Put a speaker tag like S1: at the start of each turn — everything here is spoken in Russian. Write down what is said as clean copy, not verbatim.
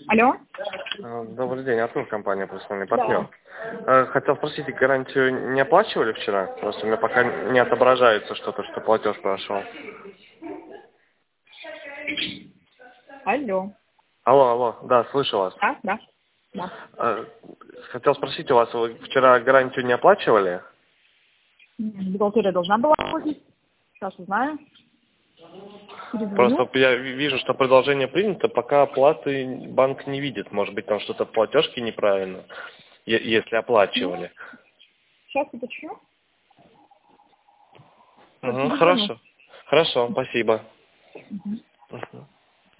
S1: Алло?
S2: Добрый день, Артур, компания «Профессиональный
S1: Да.
S2: партнер». Хотел спросить, гарантию не оплачивали вчера? Просто у меня пока не отображается что-то, что платеж прошел.
S1: Алло.
S2: Алло, да, слышу вас.
S1: Да.
S2: Хотел спросить у вас, вы вчера гарантию не оплачивали?
S1: Бухгалтерия должна была оплатить. Сейчас узнаю.
S2: Просто
S1: Перезвоню.
S2: я вижу, что продолжение принято, пока оплаты банк не видит. Может быть, там что-то в платежке неправильно, если
S1: Ну,
S2: оплачивали.
S1: сейчас уточню.
S2: Угу,
S1: Перезвоню.
S2: хорошо, спасибо. Мгм.